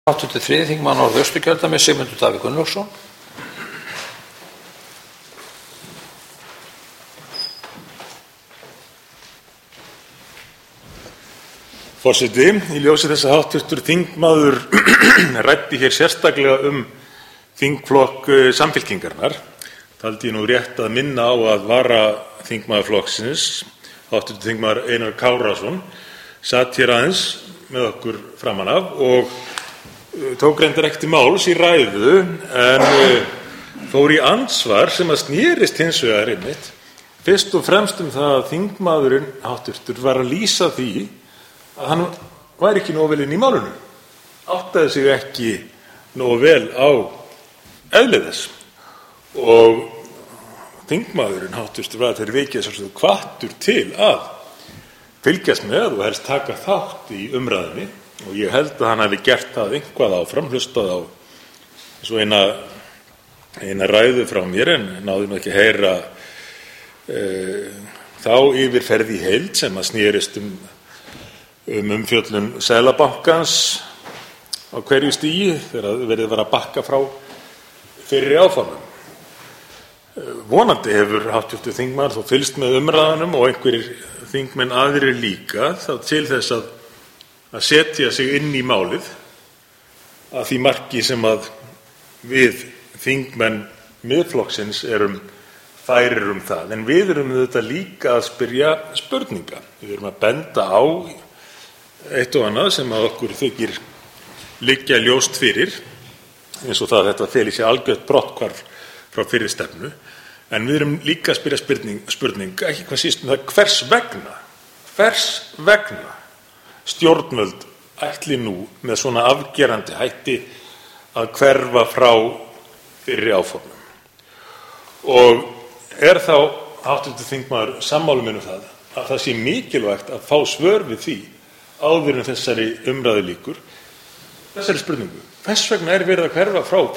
Hv. 3. þingmaður Norðausturkjördæmis, Sigmundur Davíð Gunnlaugsson. Forseti, í ljósi þess að hv. þingmaður ræddi hér sérstaklega þingflokk Samfylkingarinnar, taldi ég nú rétt að minna á að varaþingmaður flokksins, hv. þingmaður Einar Kárason, sat hér aðeins með okkur framan af og tók reyndar ekki til máls í ræðu en fór í andsvar sem að snerist hins vegar einmitt fyrst og fremst það að þingmaðurinn háttvirtur var að lýsa því að hann væri ekki nógu vel inn í málinu, áttaði sig ekki nógu vel á eðli þess og þingmaðurinn háttvirtur var þeirri vikið svolítið hvattur til að fylgjast með og helst taka þátt í umræðunni og ég held að hann hafi gert það eitthvað áfram, hlustað á svo eina ræðu frá mér en náði nú ekki að heyra þá yfirferð í heild sem að snerist umfjöllun Seðlabankans á hverju stigi þegar verið var að bakka frá fyrri áformum. Vonandi hefur hv. þingmaður þó fylgst með umræðunum og einhverjir þingmenn aðrir líka þá til þess að setja sig inn í málið að því marki sem að við þingmenn Miðflokksins erum færir það. En við erum auðvitað líka að spyrja spurninga. Við erum að benda á eitt og annað sem að okkur þykir liggja ljóst fyrir, eins og það að þetta feli sér algjört brotthvarf frá fyrri stefnu. En við erum líka að spyrja spurninga, ekki hvað síst það hvers vegna stjórnvöld ætli nú með svona afgerandi hætti að hverfa frá fyrri áformum. Og þá hv. þingmaður sammála mér það að það sé mikilvægt að fá svör við því áður en þessari umræðu lýkur, þessari spurningu. Hvers vegna verið að hverfa frá